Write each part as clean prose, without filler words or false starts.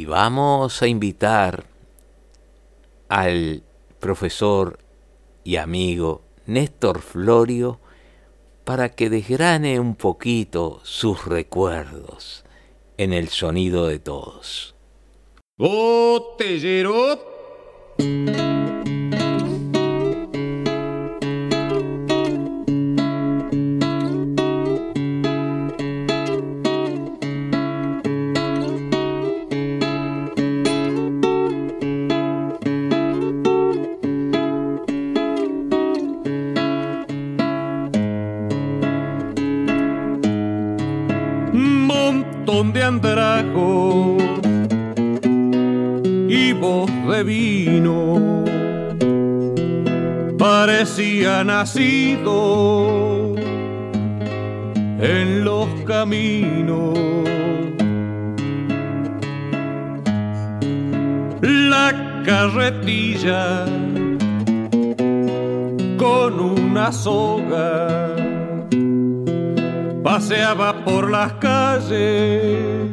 Y vamos a invitar al profesor y amigo Néstor Florio para que desgrane un poquito sus recuerdos en el sonido de todos. Botellero. De andrajo y voz de vino parecía nacido en los caminos. La carretilla con una soga paseaba por las calles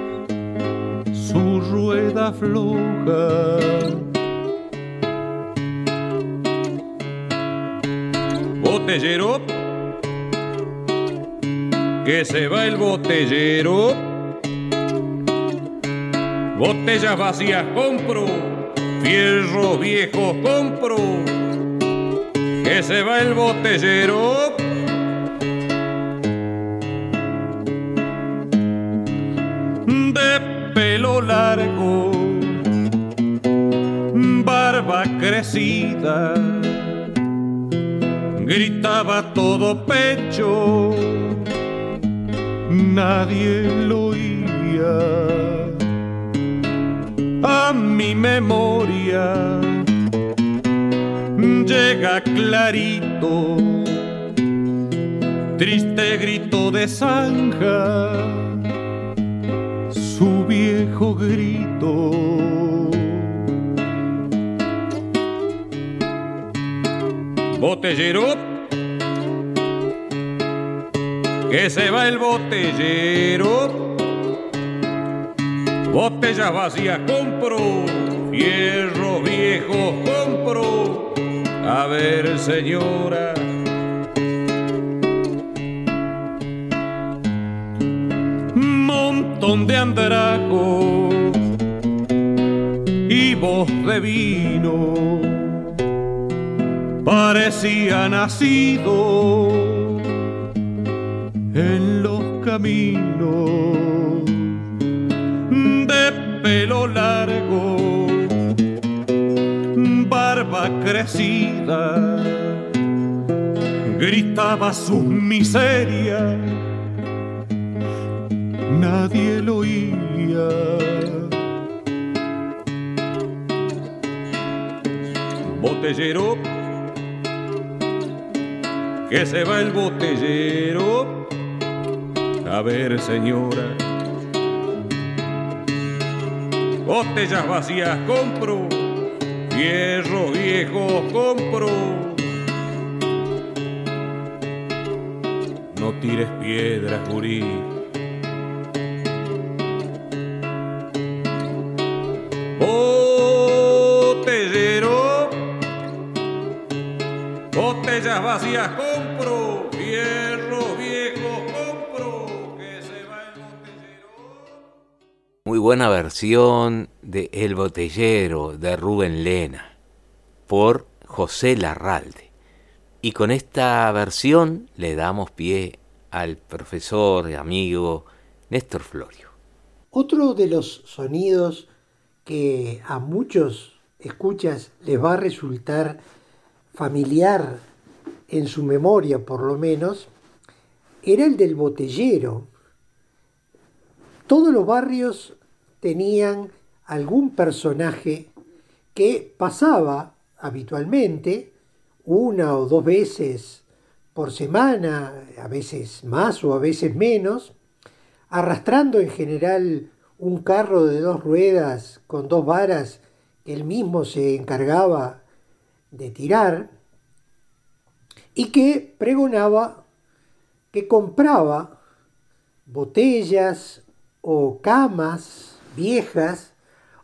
su rueda floja. Botellero, que se va el botellero. Botellas vacías compro, fierros viejos compro. Que se va el botellero. Pelo largo, barba crecida, gritaba todo pecho, nadie lo oía. A mi memoria llega clarito, triste grito de zanja, su viejo grito. Botellero, que se va el botellero. Botellas vacías compro, fierros viejos compro. A ver, señora, de andrajo y voz de vino parecía nacido en los caminos. De pelo largo, barba crecida, gritaba sus miserias, nadie lo oía. Botellero, que se va el botellero. A ver, señora, botellas vacías compro, fierros viejos compro. No tires piedras, gurí. Botellero, botellas vacías compro, fierros viejos compro, que se va el botellero. Muy buena versión de El Botellero de Rubén Lena por José Larralde. Y con esta versión le damos pie al profesor y amigo Néstor Florio. Otro de los sonidos que a muchos escuchas les va a resultar familiar en su memoria, por lo menos, era el del botellero. Todos los barrios tenían algún personaje que pasaba habitualmente una o dos veces por semana, a veces más o a veces menos, arrastrando en general un carro de 2 ruedas con 2 varas que él mismo se encargaba de tirar, y que pregonaba que compraba botellas o camas viejas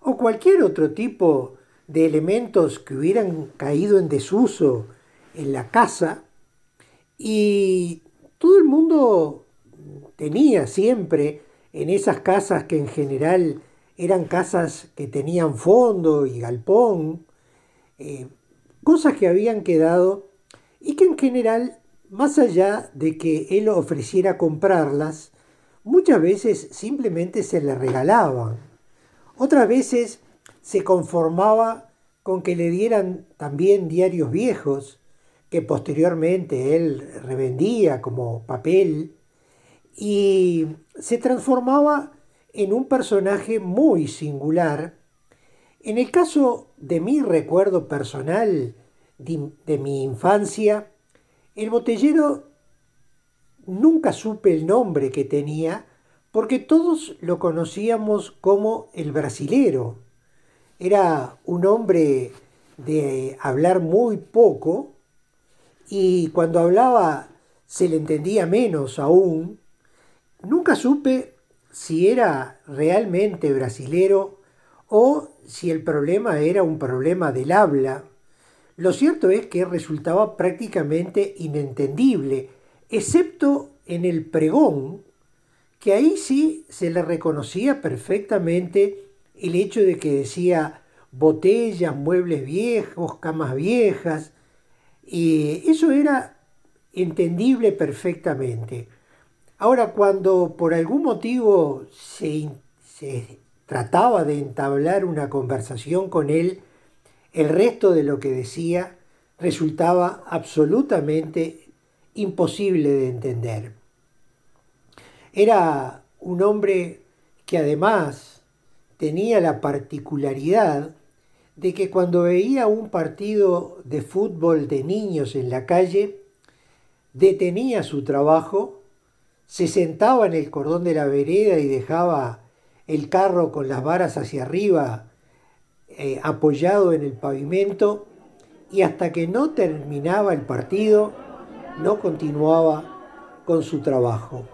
o cualquier otro tipo de elementos que hubieran caído en desuso en la casa, y todo el mundo tenía siempre en esas casas, que en general eran casas que tenían fondo y galpón, eh, cosas que habían quedado y que en general, más allá de que él ofreciera comprarlas, muchas veces simplemente se le regalaban. Otras veces se conformaba con que le dieran también diarios viejos, que posteriormente él revendía como papel, y se transformaba en un personaje muy singular. En el caso de mi recuerdo personal de mi infancia, el botellero nunca supe el nombre que tenía, porque todos lo conocíamos como el brasilero. Era un hombre de hablar muy poco, y cuando hablaba se le entendía menos aún. Nunca supe si era realmente brasilero o si el problema era un problema del habla. Lo cierto es que resultaba prácticamente inentendible, excepto en el pregón, que ahí sí se le reconocía perfectamente el hecho de que decía botellas, muebles viejos, camas viejas, y eso era entendible perfectamente. Ahora, cuando por algún motivo se trataba de entablar una conversación con él, el resto de lo que decía resultaba absolutamente imposible de entender. Era un hombre que además tenía la particularidad de que cuando veía un partido de fútbol de niños en la calle, detenía su trabajo, se sentaba en el cordón de la vereda y dejaba el carro con las varas hacia arriba, apoyado en el pavimento, y hasta que no terminaba el partido, no continuaba con su trabajo.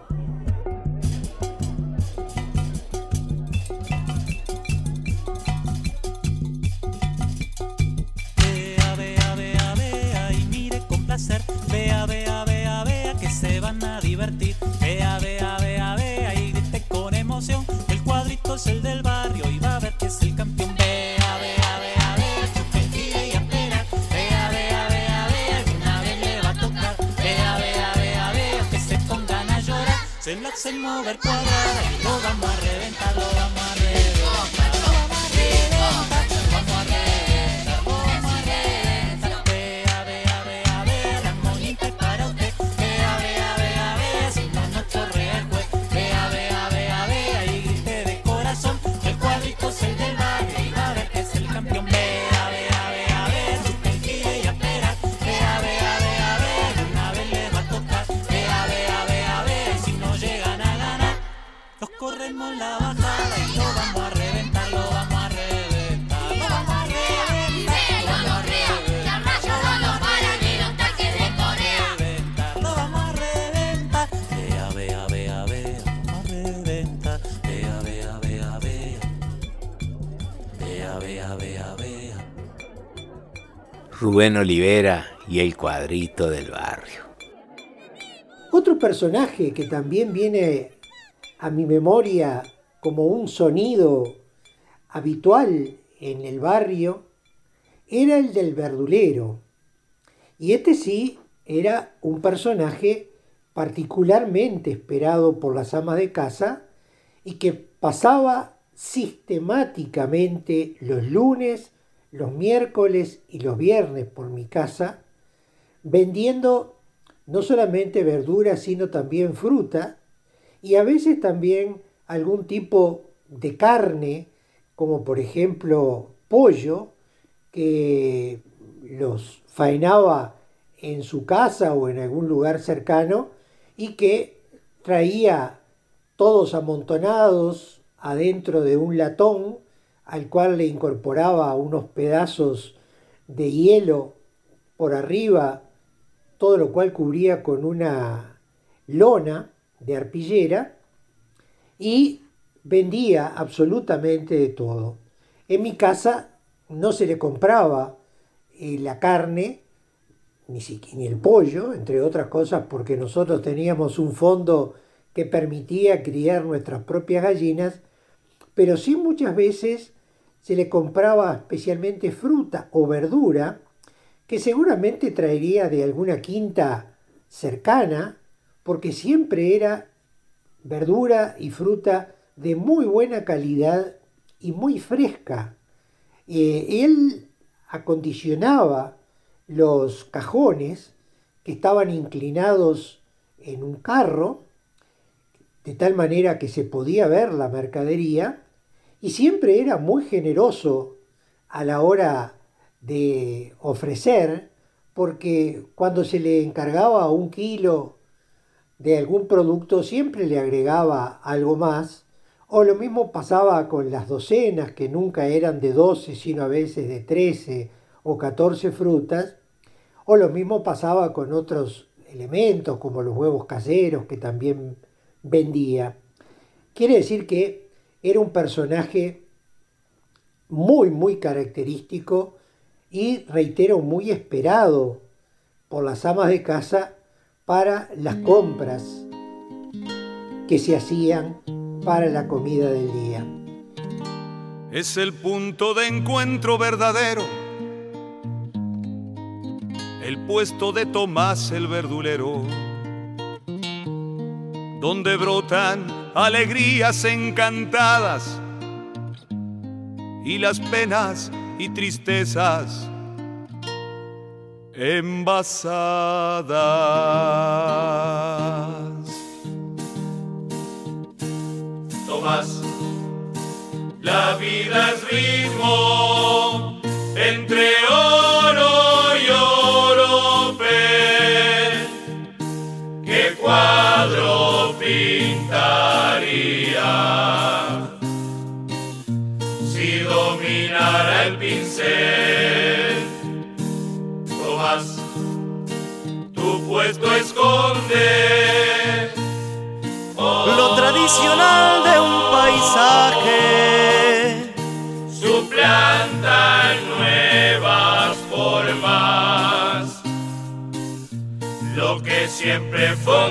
Vea, vea, vea, vea y mire con placer. Vea, vea, vea, vea que se van a divertir. Vea, vea, vea, vea y grite con emoción. El cuadrito es el del barrio y va a ver que es el campeón. Vea, vea, vea, vea, chupe, tire y espera. Vea, vea, vea, vea, que una vez le va a tocar. Vea, vea, vea, vea, que se pongan a llorar. Se la hacen mover cuadrada y lo vamos a reventar, lo vamos a reventar. Lo vamos a reventar, lo vamos a reventar, lo vamos a reventar. Vea, vea, vea, vea, la monita es para usted. Vea, vea, vea, vea, si no nos chorrea el juez. Vea, vea, vea, vea y grite de corazón. El cuadrito es el del barrio y va a ver que es el campeón. Vea, vea, vea, vea, chupe, tire y espera. Vea, vea, vea, vea, una vez le va a tocar. Vea, vea, vea, vea, y si no llegan a ganar, los corremos la bajada y lo vamos a reventar, lo vamos a reventar, lo vamos a reventar, lo vamos a reventar, lo vamos a reventar. Vea, vea, vea, vea, vamos a reventar. Vea, vea, vea, vea. Vea, vea, vea, vea. Rubén Olivera y el cuadrito del barrio. Otro personaje que también viene a mi memoria como un sonido habitual en el barrio era el del verdulero. Y este sí era un personaje particularmente esperado por las amas de casa y que pasaba sistemáticamente los lunes, los miércoles y los viernes por mi casa, vendiendo no solamente verduras, sino también fruta, y a veces también algún tipo de carne, como por ejemplo pollo, que los faenaba en su casa o en algún lugar cercano y que traía todos amontonados adentro de un latón al cual le incorporaba unos pedazos de hielo por arriba, todo lo cual cubría con una lona de arpillera, y vendía absolutamente de todo. En mi casa no se le compraba la carne, ni el pollo, entre otras cosas, porque nosotros teníamos un fondo que permitía criar nuestras propias gallinas, pero sí muchas veces se le compraba especialmente fruta o verdura, que seguramente traería de alguna quinta cercana, porque siempre era verdura y fruta de muy buena calidad y muy fresca. Él acondicionaba los cajones que estaban inclinados en un carro, de tal manera que se podía ver la mercadería, y siempre era muy generoso a la hora de ofrecer, porque cuando se le encargaba 1 kilo de algún producto siempre le agregaba algo más, o lo mismo pasaba con las docenas, que nunca eran de 12, sino a veces de 13 o 14 frutas, o lo mismo pasaba con otros elementos como los huevos caseros que también vendía. Quiere decir que era un personaje muy, muy característico y, reitero, muy esperado por las amas de casa para las compras que se hacían para la comida del día. Es el punto de encuentro verdadero, el puesto de Tomás el verdulero, donde brotan alegrías encantadas y las penas y tristezas envasadas. Tomás, la vida es ritmo entre oro y oropel. ¿Qué cuadro pintaría si dominara el pincel? Tomás, tu puesto esconde lo tradicional de un paisaje, suplanta nuevas formas, lo que siempre fue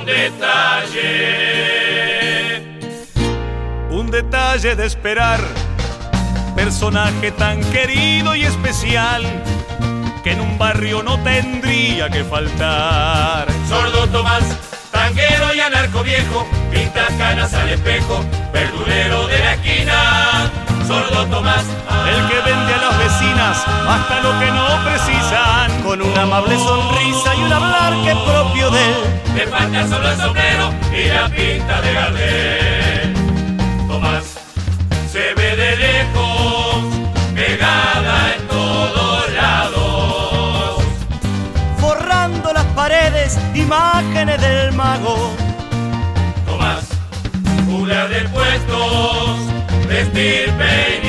un detalle de esperar, personaje tan querido y especial que en un barrio no tendría que faltar. Sordo Tomás, tanguero y anarco viejo, pintas canas al espejo, verdulero de la esquina. Sordo Tomás, el que vende a las vecinas hasta lo que no precisan, con una amable sonrisa y un hablar que es propio de él. Le falta solo el sombrero y la pinta de Gardel. Tomás se ve de lejos, pegada en todos lados, forrando las paredes, imágenes del mago. Tomás, jura de puestos, de estirpe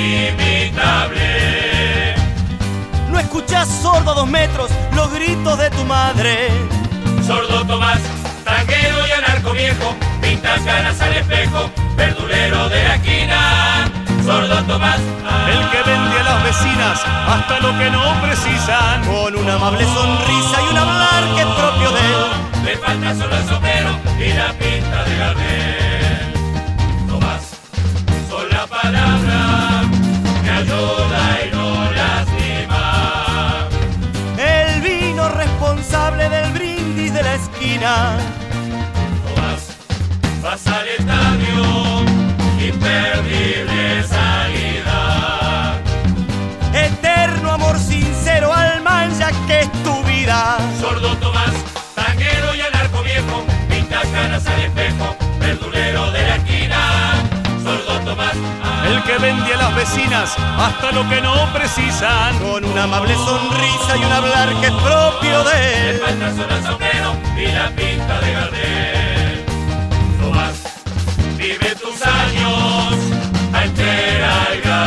inimitable. No escuchás, sordo, a 2 metros los gritos de tu madre. Sordo Tomás, tanguero y anarco viejo, pintas canas al espejo, verdulero de la esquina. Sordo Tomás, el que vende a las vecinas hasta lo que no precisan, con una amable sonrisa y un hablar que es propio de él. Le falta solo el sombrero y la pinta de Gardel. Tomás, son la palabra que ayuda y no lastima. El vino responsable del brindis de la esquina. Tomás, vas al estadio, imperdible salida. Eterno amor sincero al mancha que es tu vida. Sordo Tomás, tanguero y anarco viejo, pintas canas al espejo, verdulero de la esquina. Sordo Tomás, el que vende a las vecinas hasta lo que no precisan, con una amable sonrisa y un hablar que es propio de él. le falta solo el sombrero y la pinta de Gardel. Tomás, vive tus años a entera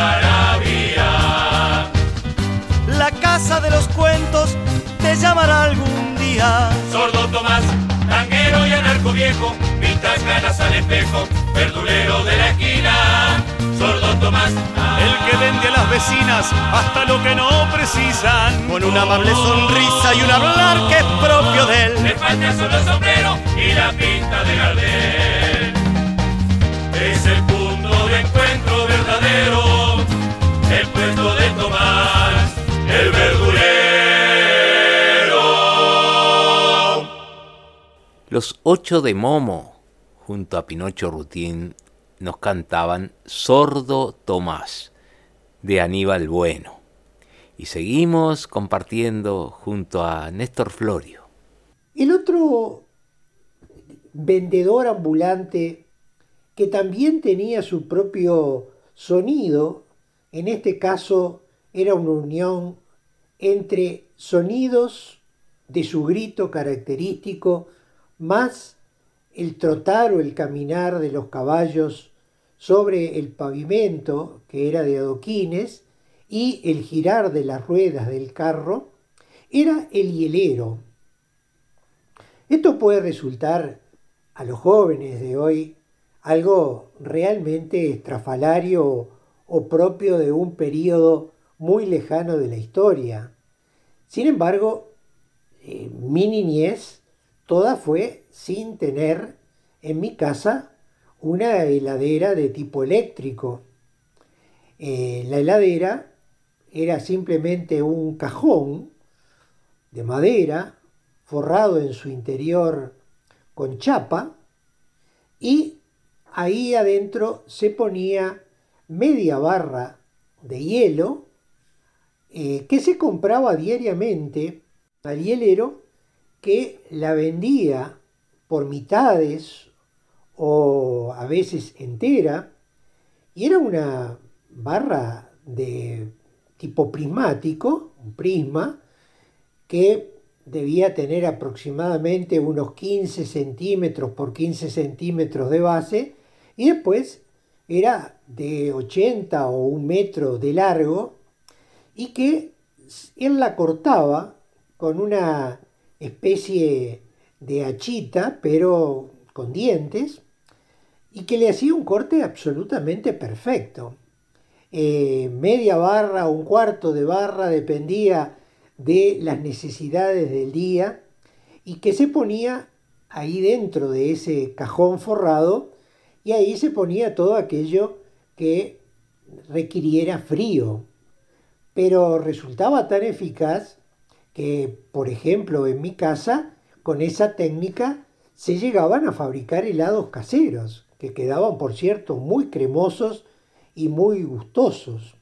algarabía. La casa de los cuentos te llamará algún día. Sordo Tomás, tanguero y anarco viejo, pintas canas al espejo, verdulero de la esquina. Sordo Tomás, el que vende a las vecinas hasta lo que no precisan. Con una amable sonrisa y un hablar que es propio de él. Le falta solo el sombrero y la pinta de Gardel. Es el punto de encuentro verdadero, el puesto de Tomás, el verdulero. Los 8 de Momo, junto a Pinocho Rutín, nos cantaban Sordo Tomás, de Aníbal Bueno. Y seguimos compartiendo junto a Néstor Florio. El otro vendedor ambulante que también tenía su propio sonido, en este caso era una unión entre sonidos de su grito característico más el trotar o el caminar de los caballos sobre el pavimento, que era de adoquines, y el girar de las ruedas del carro, era el hielero. Esto puede resultar a los jóvenes de hoy algo realmente estrafalario o propio de un periodo muy lejano de la historia. Sin embargo, mi niñez toda fue sin tener en mi casa una heladera de tipo eléctrico. La heladera era simplemente un cajón de madera forrado en su interior con chapa, y ahí adentro se ponía media barra de hielo que se compraba diariamente al hielero, que la vendía por mitades o a veces entera, y era una barra de tipo prismático, un prisma, que debía tener aproximadamente unos 15 centímetros por 15 centímetros de base, y después era de 80 o 1 metro de largo, y que él la cortaba con una especie de hachita, pero con dientes, y que le hacía un corte absolutamente perfecto. Media barra o 1/4 de barra dependía de las necesidades del día, y que se ponía ahí dentro de ese cajón forrado, y ahí se ponía todo aquello que requiriera frío. Pero resultaba tan eficaz que, por ejemplo, en mi casa, con esa técnica se llegaban a fabricar helados caseros, que quedaban, por cierto, muy cremosos y muy gustosos.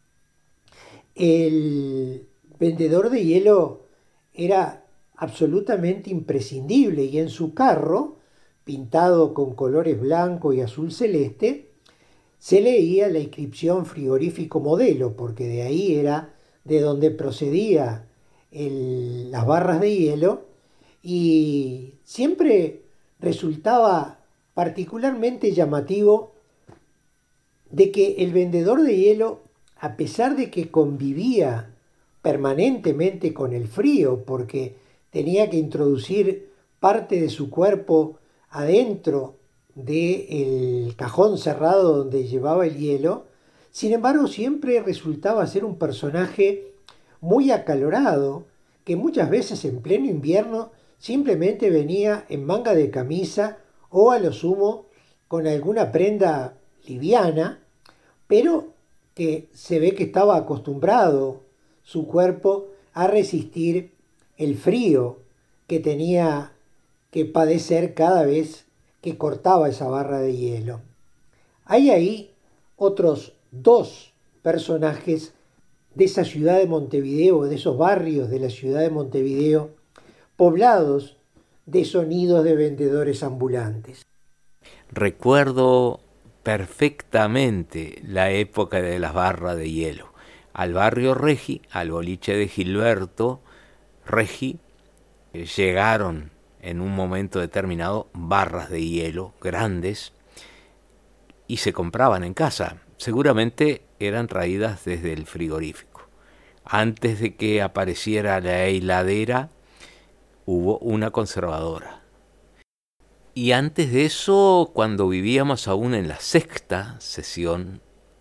El vendedor de hielo era absolutamente imprescindible, y en su carro, pintado con colores blanco y azul celeste, se leía la inscripción frigorífico modelo, porque de ahí era de donde procedía las barras de hielo, y siempre resultaba particularmente llamativo de que el vendedor de hielo, a pesar de que convivía permanentemente con el frío, porque tenía que introducir parte de su cuerpo adentro del cajón cerrado donde llevaba el hielo, sin embargo siempre resultaba ser un personaje muy acalorado, que muchas veces en pleno invierno simplemente venía en manga de camisa o a lo sumo con alguna prenda liviana, pero que se ve que estaba acostumbrado su cuerpo a resistir el frío que tenía que padecer cada vez que cortaba esa barra de hielo. Hay ahí otros 2 personajes de esa ciudad de Montevideo, de esos barrios de la ciudad de Montevideo, poblados de sonidos de vendedores ambulantes. Recuerdo perfectamente la época de las barras de hielo. Al barrio Regi, al boliche de Gilberto Regi, llegaron en un momento determinado barras de hielo grandes y se compraban en casa. Seguramente eran traídas desde el frigorífico. Antes de que apareciera la heladera, hubo una conservadora. Y antes de eso, cuando vivíamos aún en la sexta sesión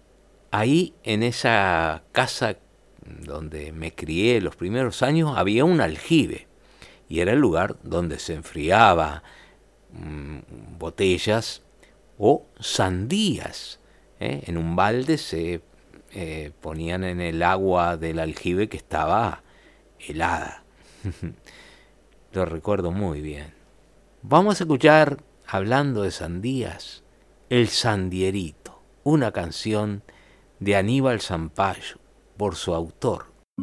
Ahí en esa casa donde me crié los primeros años había un aljibe y era el lugar donde se enfriaba botellas o sandías. En un balde se ponían en el agua del aljibe que estaba helada. Lo recuerdo muy bien. Vamos a escuchar, hablando de sandías, El Sandierito, una canción de Aníbal Zampayo, por su autor.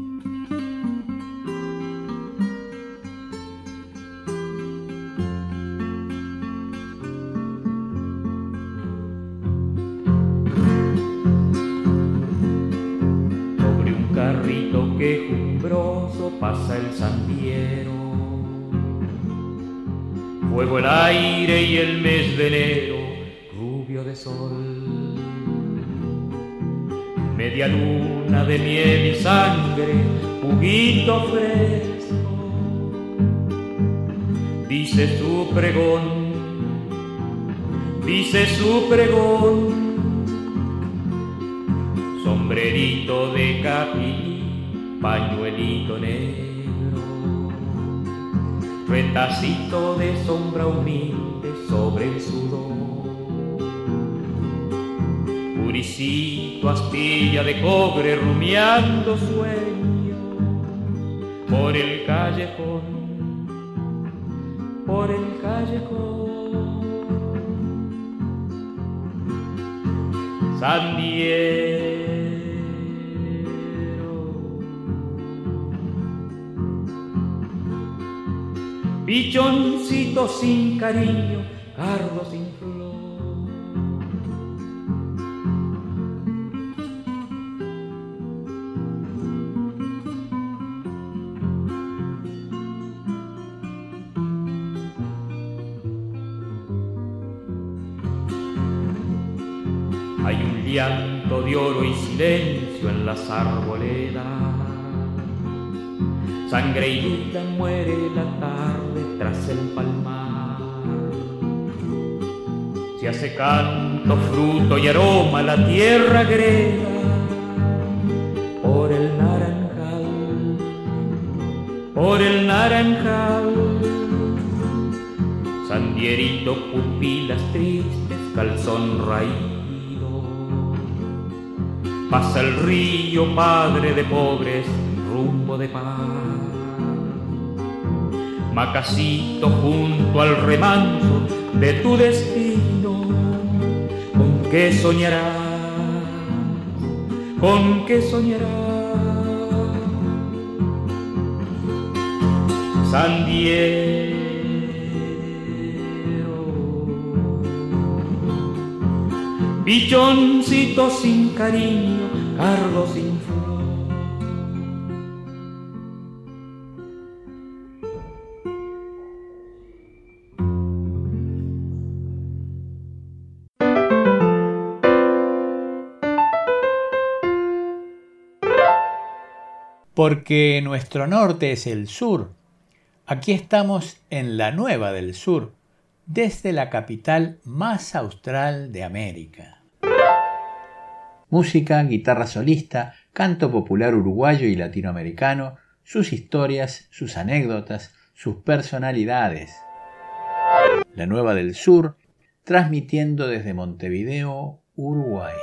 Sobre un carrito quejumbroso pasa el sandiero, fuego el aire y el mes de enero, rubio de sol. Media luna de miel y sangre, juguito fresco, dice su pregón, sombrerito de capí, pañuelito negro, retacito de sombra humilde sobre el sudor. Puricito, astilla de cobre, rumiando sueño por el callejón, Sandiero, pichoncito sin cariño, cardo sin flor. Hay un llanto de oro y silencio en las arboledas, sangre y vida muere la tarde tras el palmar. Se hace canto, fruto y aroma la tierra grega por el naranjal, Sandierito, pupilas tristes, calzón raído. Pasa el río, padre de pobres, rumbo de paz. Macacito junto al remanso de tu destino, ¿con qué soñarás? ¿Con qué soñarás? Sandiero, pichoncito sin cariño, cardo sin flor. Porque nuestro norte es el sur. Aquí estamos en la Nueva del Sur, desde la capital más austral de América. Música, guitarra solista, canto popular uruguayo y latinoamericano, sus historias, sus anécdotas, sus personalidades. La Nueva del Sur, transmitiendo desde Montevideo, Uruguay.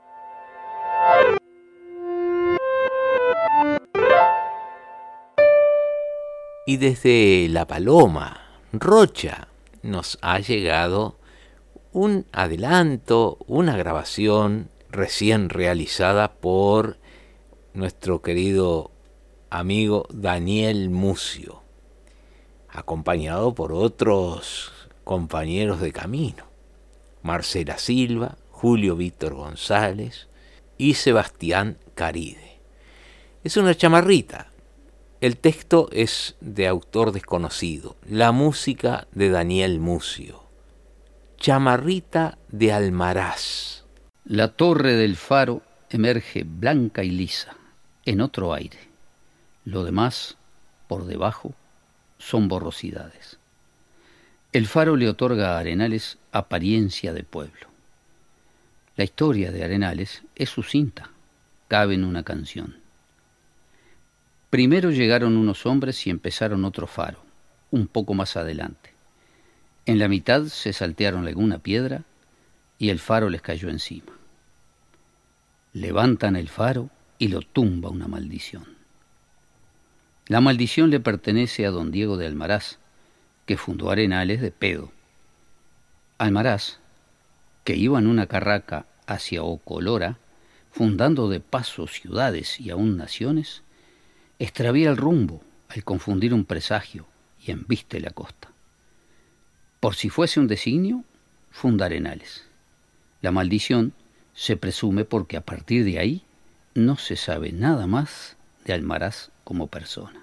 Y desde La Paloma, Rocha, nos ha llegado un adelanto, una grabación recién realizada por nuestro querido amigo Daniel Mucio, acompañado por otros compañeros de camino, Marcela Silva, Julio Víctor González y Sebastián Caride. Es una chamarrita. El texto es de autor desconocido, la música de Daniel Mucio. Chamarrita de Almaraz. La torre del faro emerge blanca y lisa, en otro aire. Lo demás, por debajo, son borrosidades. El faro le otorga a Arenales apariencia de pueblo. La historia de Arenales es sucinta, cabe en una canción. Primero llegaron unos hombres y empezaron otro faro, un poco más adelante. En la mitad se saltearon alguna piedra y el faro les cayó encima. Levantan el faro y lo tumba una maldición. La maldición le pertenece a don Diego de Almaraz, que fundó Arenales de pedo. Almaraz, que iba en una carraca hacia Ocolora, fundando de paso ciudades y aún naciones, extravía el rumbo al confundir un presagio y embiste la costa. Por si fuese un designio, funda Arenales. La maldición se presume porque a partir de ahí no se sabe nada más de Almaraz como persona.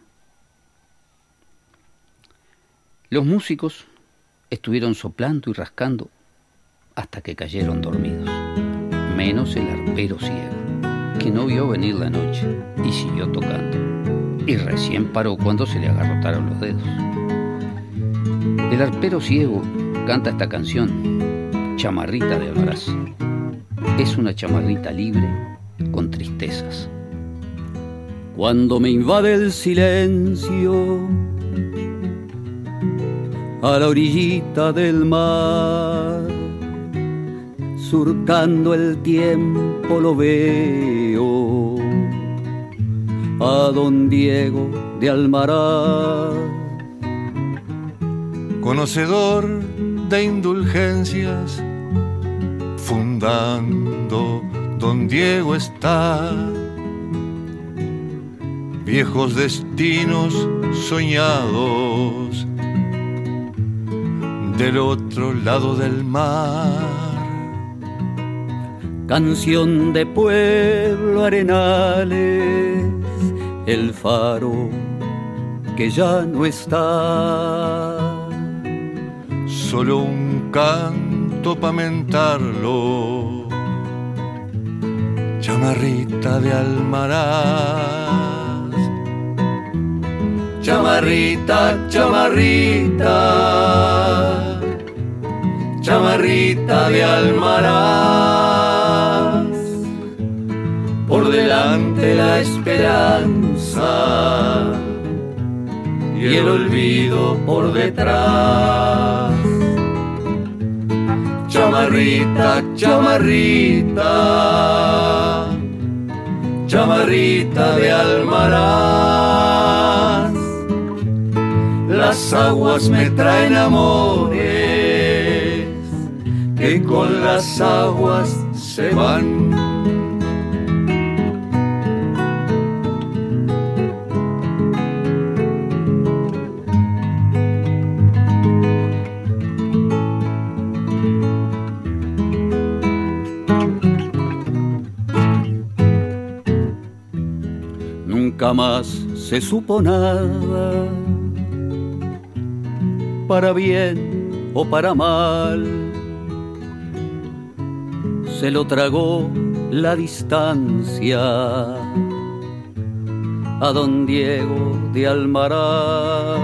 Los músicos estuvieron soplando y rascando hasta que cayeron dormidos, menos el arpero ciego, que no vio venir la noche y siguió tocando, y recién paró cuando se le agarrotaron los dedos. El arpero ciego canta esta canción, Chamarrita de Almaraz. Es una chamarrita libre con tristezas. Cuando me invade el silencio a la orillita del mar, surcando el tiempo lo veo a don Diego de Almaraz, conocedor de indulgencias, fundando don Diego está, viejos destinos soñados del otro lado del mar. Canción de pueblo Arenales, el faro que ya no está, solo un canto pa' mentarlo, chamarrita de Almaraz. Chamarrita, chamarrita, chamarrita de Almaraz, por delante la esperanza y el olvido por detrás. Chamarrita, chamarrita, chamarrita de Almaraz, las aguas me traen amores que con las aguas se van. Nunca más se supo nada, para bien o para mal, se lo tragó la distancia a don Diego de Almaraz.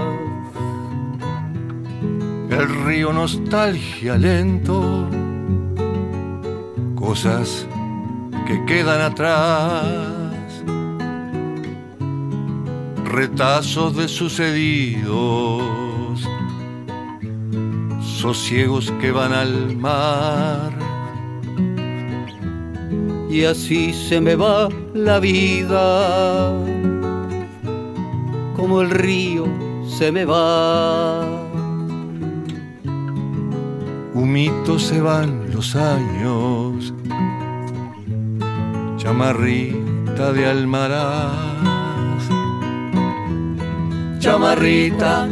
El río nostalgia lento, cosas que quedan atrás, retazos de sucedidos, sosiegos que van al mar. Y así se me va la vida, como el río se me va. Humitos se van los años, chamarrita de Almaraz. Chamarrita,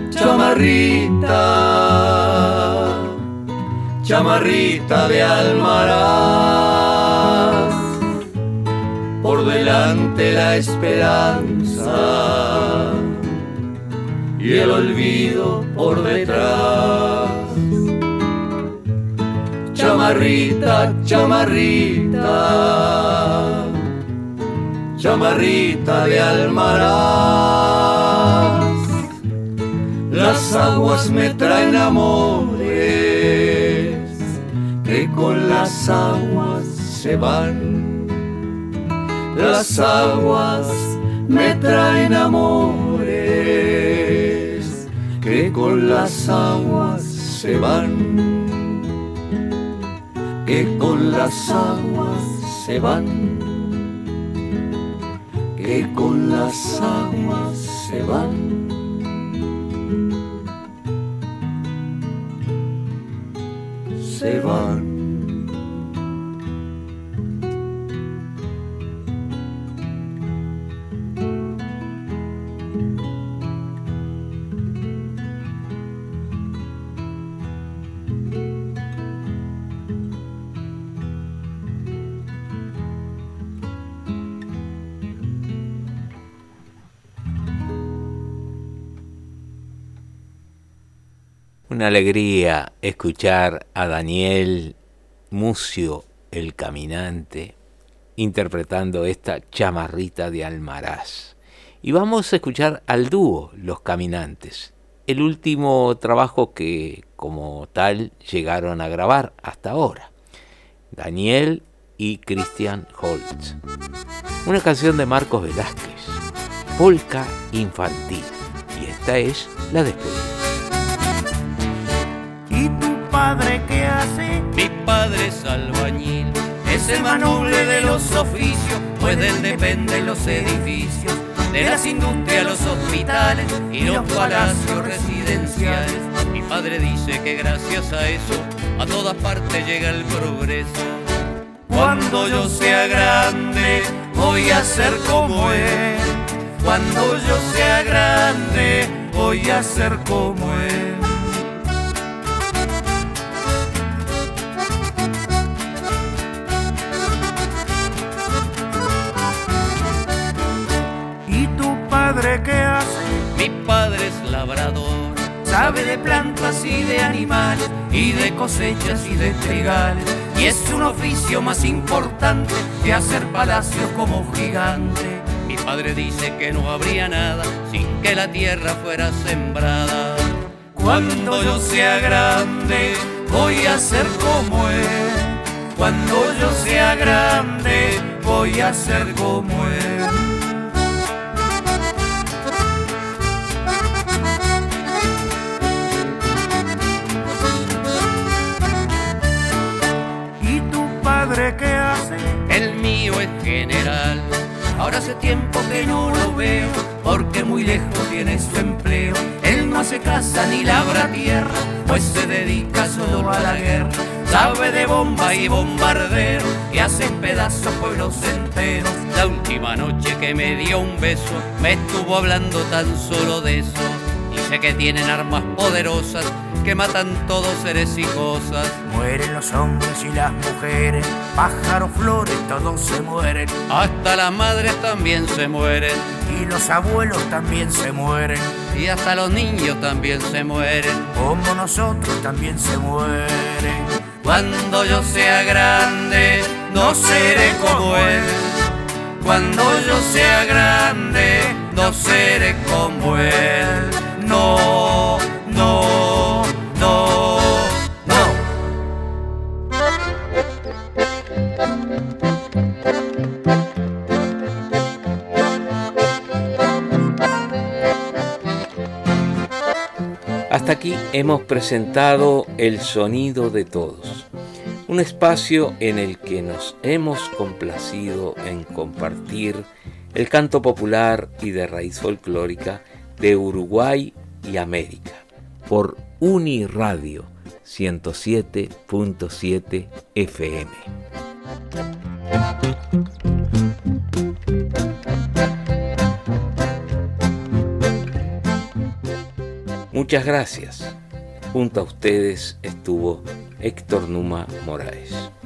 chamarrita, chamarrita de Almaraz, por delante la esperanza y el olvido por detrás. Chamarrita, chamarrita, chamarrita de Almaraz, las aguas me traen amores que con las aguas se van. Las aguas me traen amores que con las aguas se van, que con las aguas se van, que con las aguas se van. Se van. Una alegría escuchar a Daniel Mucio, el caminante, interpretando esta chamarrita de Almaraz. Y vamos a escuchar al dúo Los Caminantes, el último trabajo que como tal llegaron a grabar hasta ahora. Daniel y Christian Holtz. Una canción de Marcos Velázquez, Polka Infantil. Y esta es la despedida. ¿Y tu padre qué hace? Mi padre es albañil, es el más noble de los oficios, pues de él dependen los edificios, de las industrias, los hospitales y los palacios residenciales. Mi padre dice que gracias a eso a todas partes llega el progreso. Cuando yo sea grande voy a ser como él. Cuando yo sea grande voy a ser como él. ¿Padre qué hace? Mi padre es labrador, sabe de plantas y de animales, y de cosechas y de trigales, y es un oficio más importante que hacer palacios como gigante. Mi padre dice que no habría nada sin que la tierra fuera sembrada. Cuando yo sea grande voy a ser como él. Cuando yo sea grande voy a ser como él. ¿Qué hace? El mío es general. Ahora hace tiempo que no lo veo, porque muy lejos tiene su empleo. Él no hace casa ni labra tierra, pues se dedica solo a la guerra. Sabe de bomba y bombardero, y hace pedazos pueblos enteros. La última noche que me dio un beso, me estuvo hablando tan solo de eso. Dice que tienen armas poderosas que matan todos seres y cosas. Mueren los hombres y las mujeres, pájaros, flores, todos se mueren. Hasta las madres también se mueren. Y los abuelos también se mueren. Y hasta los niños también se mueren. Como nosotros también se mueren. Cuando yo sea grande, no seré como él. Cuando yo sea grande, no seré como él. No, no, no, no. Hasta aquí hemos presentado El Sonido de Todos, un espacio en el que nos hemos complacido en compartir el canto popular y de raíz folclórica de Uruguay y América, por Uniradio 107.7 FM. Muchas gracias. Junto a ustedes estuvo Héctor Numa Moraes.